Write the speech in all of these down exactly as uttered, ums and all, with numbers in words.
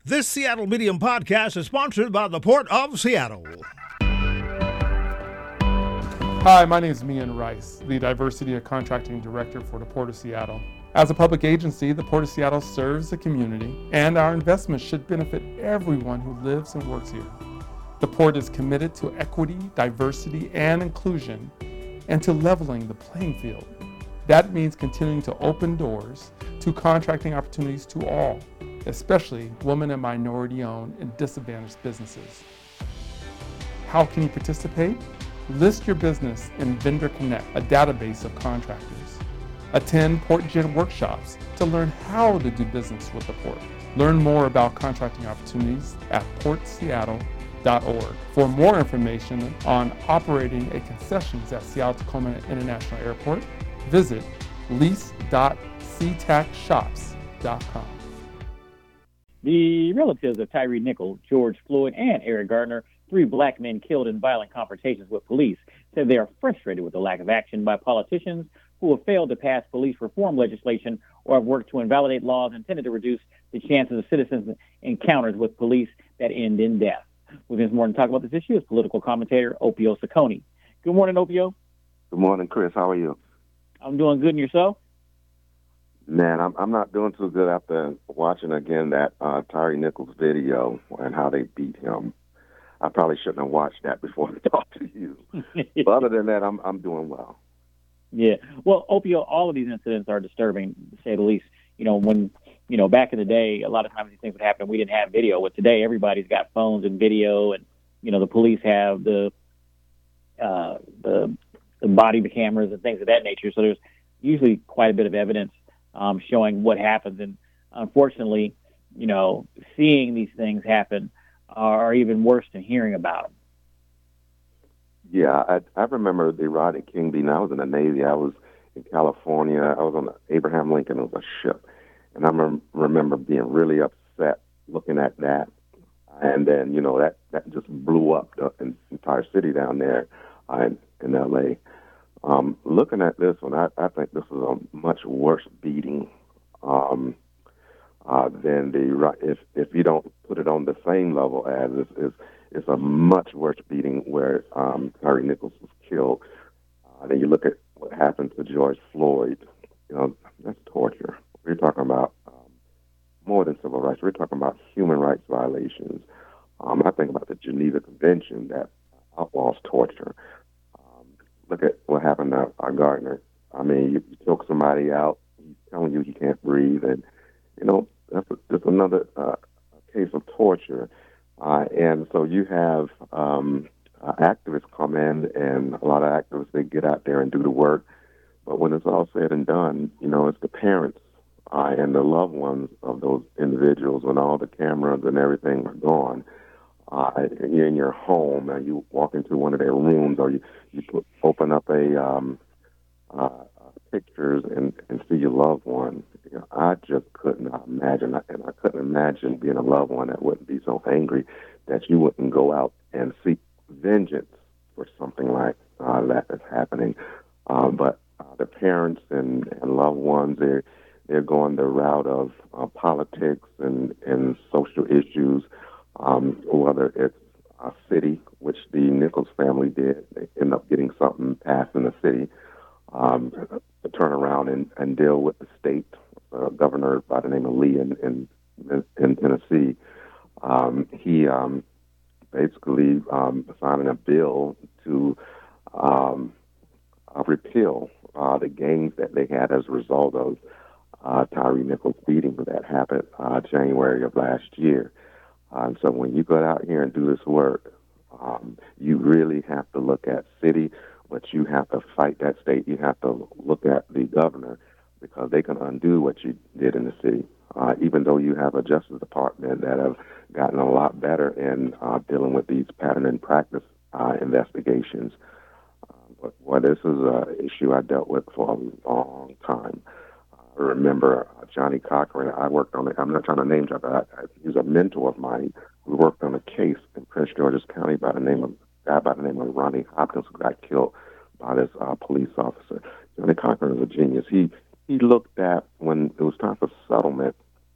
This Seattle Medium podcast is sponsored by the Port of Seattle. Hi, my name is Mian Rice, the Diversity and Contracting Director for the Port of Seattle. As a public agency, the Port of Seattle serves the community, and our investments should benefit everyone who lives and works here. The Port is committed to equity, diversity, and inclusion, and to leveling the playing field. That means continuing to open doors to contracting opportunities to all, especially women and minority-owned and disadvantaged businesses. How can you participate? List your business in Vendor Connect, a database of contractors. Attend PortGen workshops to learn how to do business with the Port. Learn more about contracting opportunities at port seattle dot org. For more information on operating a concessions at Seattle-Tacoma International Airport, visit lease dot c tac shops dot com. The relatives of Tyre Nichols, George Floyd, and Eric Gardner, three black men killed in violent confrontations with police, said they are frustrated with the lack of action by politicians who have failed to pass police reform legislation or have worked to invalidate laws intended to reduce the chances of citizens' encounters with police that end in death. With us more to talk about this issue is political commentator Opio Ciccone. Good morning, Opio. Good morning, Chris. How are you? I'm doing good, and yourself? Man, I'm I'm not doing too good after watching again that uh, Tyre Nichols video and how they beat him. I probably shouldn't have watched that before I talked to you. But other than that, I'm I'm doing well. Yeah. Well, Opio, all of these incidents are disturbing, to say the least. You know, when, you know, back in the day, a lot of times these things would happen. We didn't have video. But today, everybody's got phones and video, and, you know, the police have the uh, the, the body cameras and things of that nature. So there's usually quite a bit of evidence um, showing what happens. And unfortunately, you know, seeing these things happen are even worse than hearing about them. Yeah, I, I remember the Rodney King beating. I was in the Navy. I was in California. I was on the Abraham Lincoln. It was a ship. And I rem- remember being really upset looking at that. And then, you know, that, that just blew up the entire city down there uh, in, in L A. Um, looking at this one, I, I think this is a much worse beating um, uh, than the, if if you don't put it on the same level as, it's, it's, it's a much worse beating where um, Tyre Nichols was killed. Uh, then you look at what happened to George Floyd, you know, that's torture. We're talking about um, more than civil rights. We're talking about human rights violations. Um, I think about the Geneva Convention that outlaws torture. Look at what happened to uh, Gardner. I mean, you, you choke somebody out, he's telling you he can't breathe, and, you know, that's, a, that's another uh, case of torture. Uh, and so you have um, uh, activists come in, and a lot of activists, they get out there and do the work. But when it's all said and done, you know, it's the parents uh, and the loved ones of those individuals when all the cameras and everything are gone. Uh, you're in your home and you walk into one of their rooms, or you, you put, open up a um, uh, pictures and, and see your loved one. You know, I just couldn't imagine, and I couldn't imagine being a loved one that wouldn't be so angry that you wouldn't go out and seek vengeance for something like uh, that is happening. Uh, but uh, the parents and, and loved ones, they're, they're going the route of uh, politics and, and social issues. Um, whether it's a city, which the Nichols family did, they end up getting something passed in the city, um, to turn around and, and deal with the state, uh, governor by the name of Lee in, in, in Tennessee. Um, he um, basically um, signed a bill to um, uh, repeal uh, the gains that they had as a result of uh, Tyre Nichols' beating that happened uh, January of last year. Uh, and so when you go out here and do this work, um, you really have to look at city, but you have to fight that state. You have to look at the governor because they can undo what you did in the city, uh, even though you have a Justice Department that have gotten a lot better in uh, dealing with these pattern and practice uh, investigations. Uh, but well, this is an issue I dealt with for a long time. I remember uh, Johnny Cochran. I worked on it. I'm not trying to name drop, but I, I, he's a mentor of mine. We worked on a case in Prince George's County by the name of a guy by the name of Ronnie Hopkins, who got killed by this uh, police officer. Johnny Cochran is a genius. He he looked at when it was time for settlement.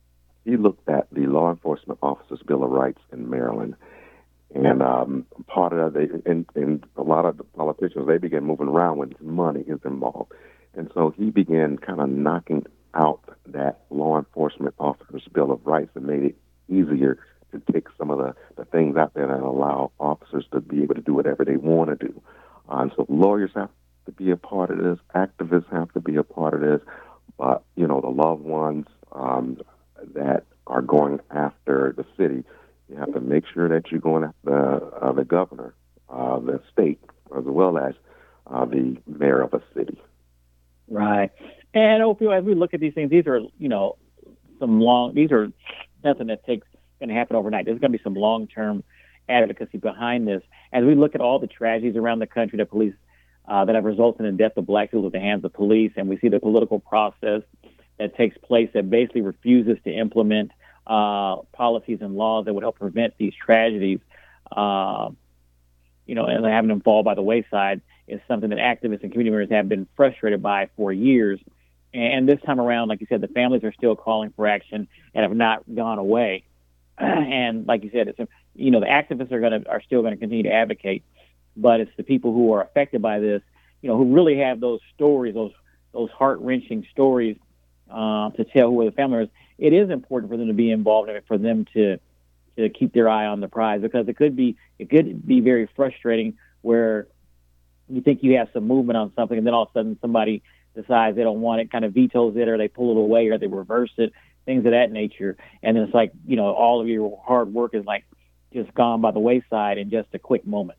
he looked at the Law Enforcement Officers Bill of Rights in Maryland. And um, part of that, they, and, and a lot of the politicians, they began moving around when money is involved. And so he began kind of knocking out that Law Enforcement Officers Bill of Rights and made it easier to take some of the, the things out there and allow officers to be able to do whatever they want to do. Uh, and so lawyers have to be a part of this. Activists have to be a part of this. But, you know, the loved ones um, that are going after the city, you have to make sure that you're going after the, uh, the governor, uh, the state, as well as uh, the mayor of a city. Right. And Opio, as we look at these things, these are, you know, some long, these are nothing that takes, going to happen overnight. There's going to be some long-term advocacy behind this. As we look at all the tragedies around the country that police, uh, that have resulted in the death of black people at the hands of police, and we see the political process that takes place that basically refuses to implement uh, policies and laws that would help prevent these tragedies, uh, you know, and having them fall by the wayside is something that activists and community members have been frustrated by for years. And this time around, like you said, the families are still calling for action and have not gone away. And like you said, it's, you know, the activists are going to are still going to continue to advocate, but it's the people who are affected by this, you know, who really have those stories, those those heart wrenching stories uh, to tell who the family is. It is important for them to be involved in it, for them to to keep their eye on the prize, because it could be it could be very frustrating where you think you have some movement on something, and then all of a sudden somebody decides they don't want it, kind of vetoes it, or they pull it away, or they reverse it. Things of that nature. And it's like, you know, all of your hard work is like just gone by the wayside in just a quick moment.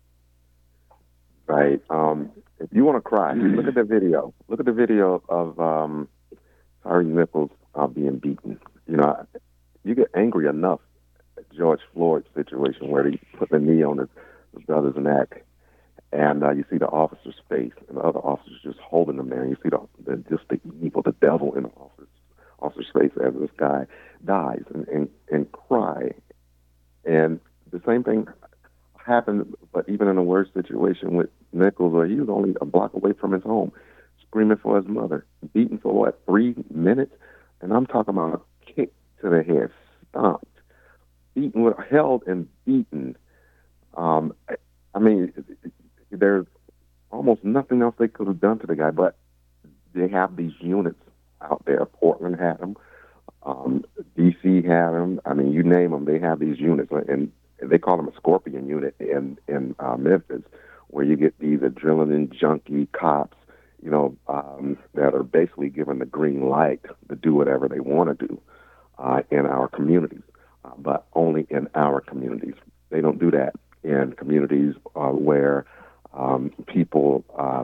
Right. Um, if you want to cry, look at the video. Look at the video of um, Tyre Nichols uh, being beaten. You know, you get angry enough at George Floyd's situation where he put the knee on his, his brother's neck, and uh, you see the officer's face, and the other officers just holding him there, and you see the, the just the evil, the devil in the officer's officer's face as this guy dies, and, and, and cry. And the same thing happened, but even in a worse situation with Nichols, where he was only a block away from his home, screaming for his mother, beaten for what, three minutes? And I'm talking about a kick to the head, stomped, beaten, with, held and beaten. Um, I, I mean, there's almost nothing else they could have done to the guy, but they have these units out there. Portland had them. Um, D C had them. I mean, you name them, they have these units. And they call them a Scorpion unit in, in uh, Memphis, where you get these adrenaline junkie cops, you know, um, that are basically given the green light to do whatever they want to do uh, in our communities, uh, but only in our communities. They don't do that in communities uh, where um, people uh,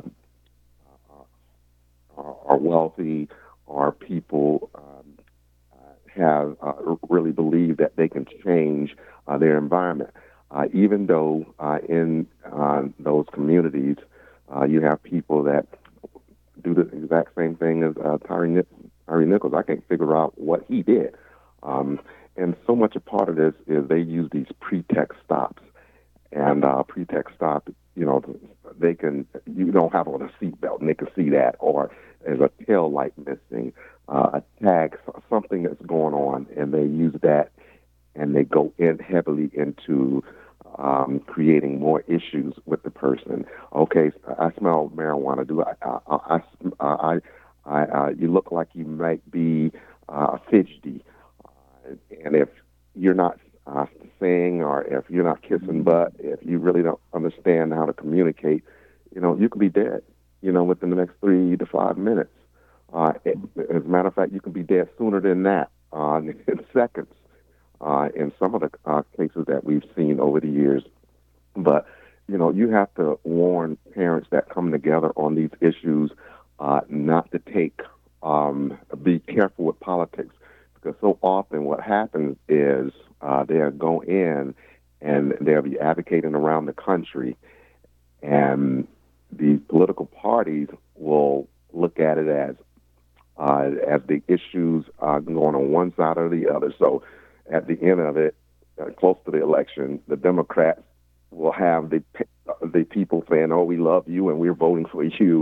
are wealthy, or people um, uh, have uh, really believe that they can change uh, their environment. Uh, even though uh, in uh, those communities uh, you have people that do the exact same thing as uh, Tyre Nichols. I can't figure out what he did. Um, and so much a part of this is they use these pretext stops. And uh, pretext stop, you know, they can, you don't have on a seatbelt and they can see that, or there's a tail light missing, uh, a tag, something that's going on, and they use that and they go in heavily into um, creating more issues with the person. Okay, I smell marijuana. Do I? I, I, I, I, I you look like you might be uh, fidgety, uh, and if you're not uh, saying, or if you're not kissing butt, if you really don't understand how to communicate, you know, you could be dead, you know, within the next three to five minutes. Uh, it, as a matter of fact, you can be dead sooner than that, uh, in seconds, uh, in some of the uh, cases that we've seen over the years. But, you know, you have to warn parents that come together on these issues uh, not to take, um, be careful with politics. Because so often what happens is uh, they'll go in and they'll be advocating around the country, and the political parties will look at it as uh, as the issues are going on one side or the other. So at the end of it, uh, close to the election, the Democrats will have the the people saying, "Oh, we love you and we're voting for you,"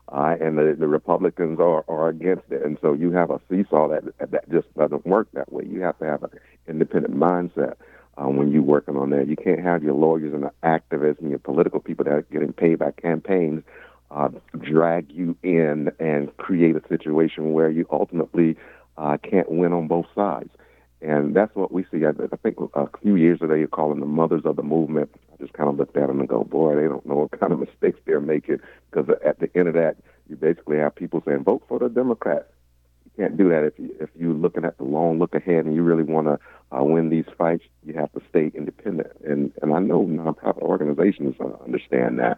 uh, and the, the Republicans are, are against it. And so you have a seesaw that that just doesn't work that way. You have to have an independent mindset uh, when you're working on that. You can't have your lawyers and the activists and your political people that are getting paid by campaigns uh, drag you in and create a situation where you ultimately uh, can't win on both sides. And that's what we see. I, I think a few years ago, you call them the mothers of the movement. I just kind of looked at them and go, boy, they don't know what kind of mistakes they're making. Because at the end of that, you basically have people saying, vote for the Democrats. You can't do that if, you, if you're looking at the long look ahead and you really want to uh, win these fights. You have to stay independent. And, and I know nonprofit organizations uh, understand that.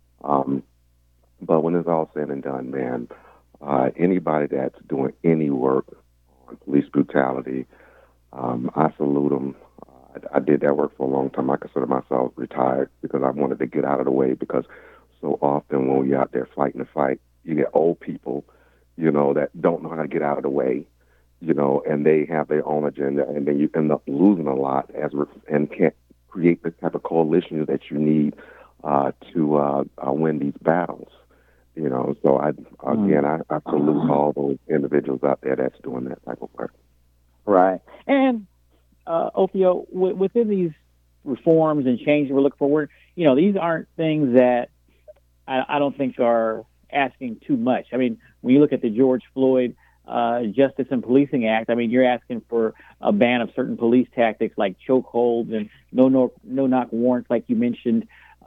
Um, but when it's all said and done, man, uh, anybody that's doing any work on police brutality, Um, I salute them. Uh, I, I did that work for a long time. I consider myself retired because I wanted to get out of the way, because so often when you're out there fighting the fight, you get old people, you know, that don't know how to get out of the way, you know, and they have their own agenda, and then you end up losing a lot as and can't create the type of coalition that you need uh, to uh, uh, win these battles. You know, so I again, I, I salute all those individuals out there that's doing that type of work. Right. And, uh, Opio, w- within these reforms and changes we're looking for, you know, these aren't things that I, I don't think are asking too much. I mean, when you look at the George Floyd uh, Justice and Policing Act, I mean, you're asking for a ban of certain police tactics like chokeholds and no no no knock warrants, like you mentioned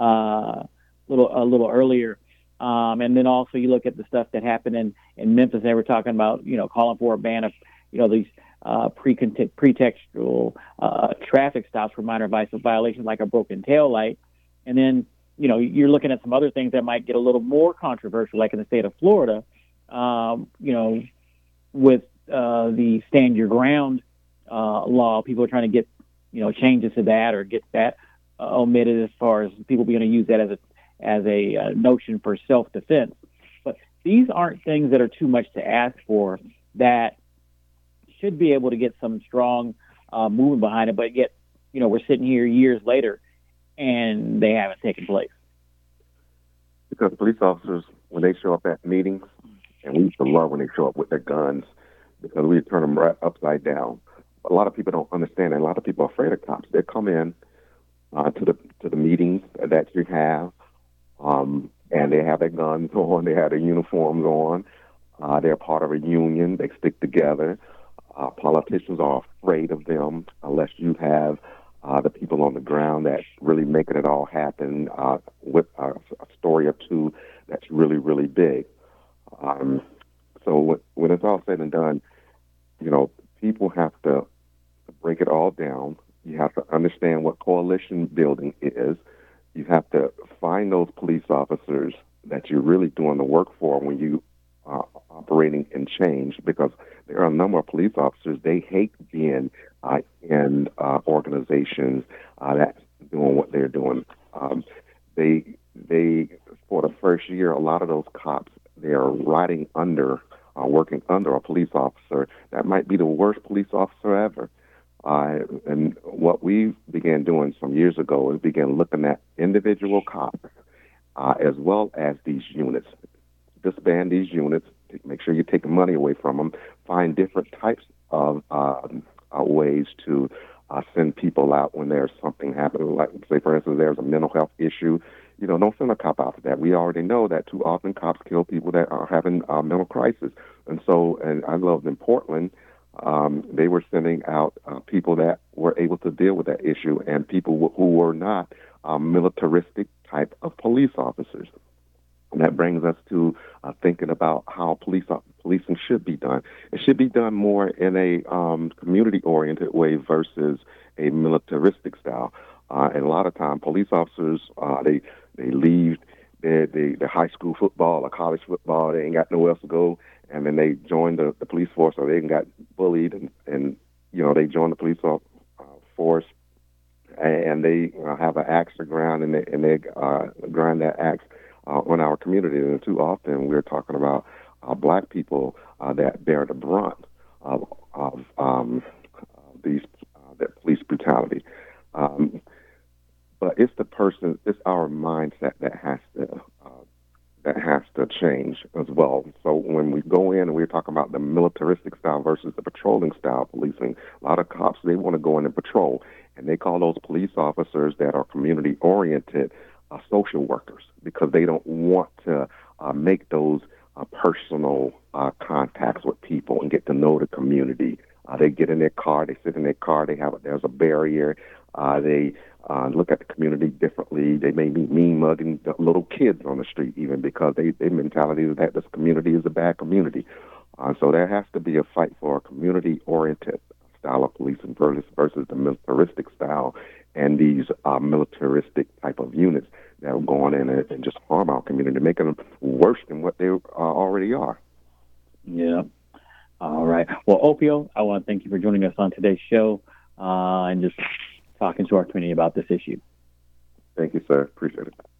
uh, little a little earlier. Um, and then also you look at the stuff that happened in, in Memphis. They were talking about, you know, calling for a ban of, you know, these uh, pre pretextual uh, traffic stops for minor violations like a broken tail light. And then, you know, you're looking at some other things that might get a little more controversial, like in the state of Florida, um, you know, with uh, the stand your ground uh, law. People are trying to get, you know, changes to that or get that uh, omitted as far as people being able to use that as a as a uh, notion for self-defense. But these aren't things that are too much to ask for that should be able to get some strong uh, movement behind it. But yet, you know, we're sitting here years later and they haven't taken place. Because police officers, when they show up at meetings, and we used to love when they show up with their guns, because we turn them right upside down. A lot of people don't understand, and a lot of people are afraid of cops. They come in uh, to the to the meetings that you have, um, and they have their guns on, they have their uniforms on, uh, they're part of a union, they stick together. Uh, politicians are afraid of them unless you have uh, the people on the ground that's really making it all happen uh, with a, a story or two that's really, really big. Um, so when, when it's all said and done, you know, people have to break it all down. You have to understand what coalition building is. You have to find those police officers that you're really doing the work for when you are operating in change, because there are a number of police officers, they hate being uh, in uh, organizations uh, that's doing what they're doing. Um, they, they, for the first year, a lot of those cops, they are riding under, uh, working under a police officer that might be the worst police officer ever. Uh, and what we began doing some years ago is began looking at individual cops uh, as well as these units. Disband these units, make sure you're taking money away from them, find different types of uh, uh, ways to uh, send people out when there's something happening. Like, say, for instance, there's a mental health issue. You know, don't send a cop out for that. We already know that too often cops kill people that are having uh, mental crisis. And so, and I love in Portland, um, they were sending out uh, people that were able to deal with that issue and people w- who were not um, militaristic type of police officers. And that brings us to uh, thinking about how police policing should be done. It should be done more in a um, community-oriented way versus a militaristic style. Uh, and a lot of time, police officers, uh, they they leave their, their, their high school football or college football. They ain't got nowhere else to go. And then they join the, the police force, or they got bullied, and, and you know, they join the police uh, force, and they uh, have an axe to grind, and they, and they uh, grind that axe Uh, in our community. And too often we're talking about uh, black people uh, that bear the brunt of, of um, these uh, that police brutality. Um, but it's the person, it's our mindset that has to uh, that has to change as well. So when we go in and we're talking about the militaristic style versus the patrolling style policing, a lot of cops, they want to go in and patrol, and they call those police officers that are community-oriented uh, social workers because they don't want to uh, make those uh, personal uh, contacts with people and get to know the community. Uh, they get in their car, they sit in their car, they have there's a barrier, uh, they uh, look at the community differently. They may be mean mugging the little kids on the street even because they their mentality is that this community is a bad community. Uh, so there has to be a fight for a community-oriented style of policing versus, versus the militaristic style and these uh, militaristic type of units that are going in and, and just harm our community, making them worse than what they uh, already are. Yeah. All right. Well, Opio, I want to thank you for joining us on today's show uh, and just talking to our community about this issue. Thank you, sir. Appreciate it.